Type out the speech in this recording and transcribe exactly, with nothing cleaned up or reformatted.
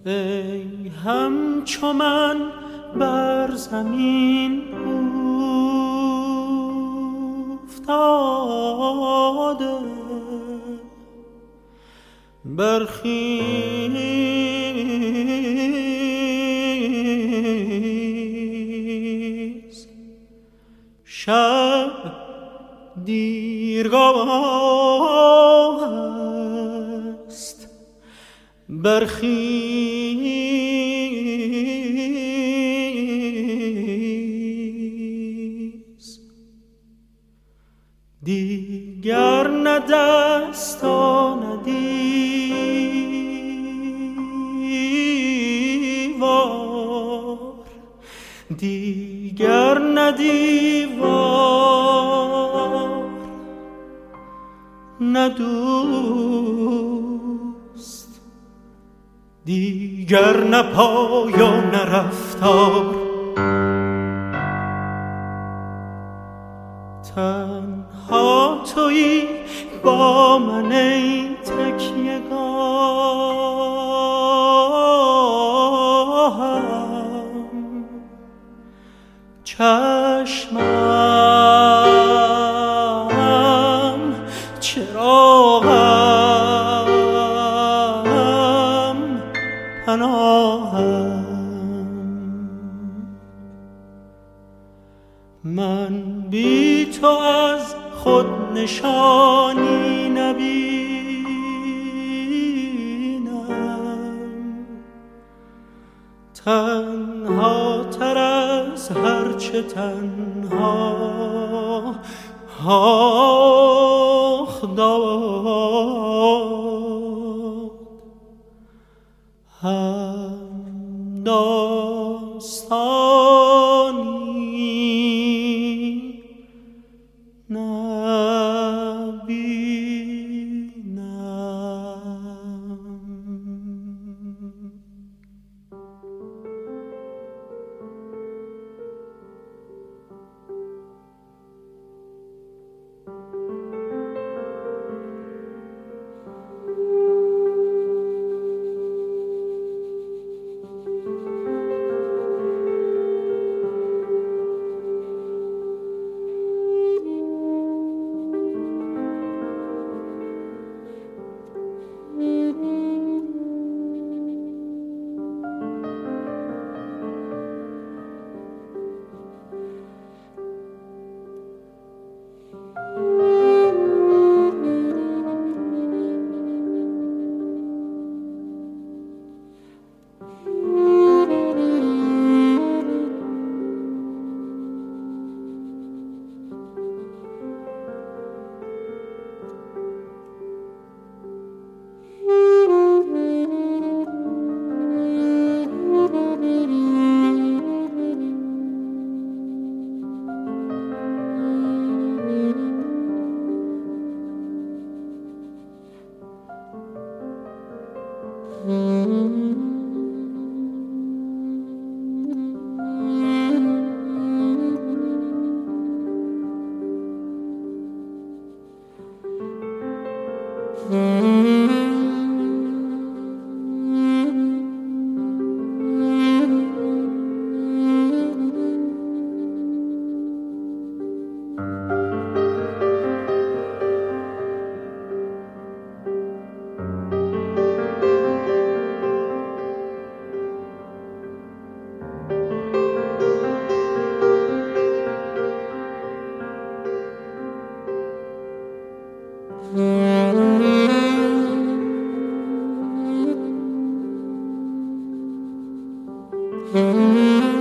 ای همچو من بر زمین افتاده، برخیز شب دیرگاه است، برخیز دیگر نه دست و نه دیوار، دیگر نه دیوار نه دوست، دیگر نه پای و نه رفتار. تنها تویی با من ای تکیه‌گاهم، چشمم چراغم پناهم. من بی تو از خود نشانی نبینم، تنها تر از هرچه تنها آخ داد، هم داستانی نبینم. Mm-hmm.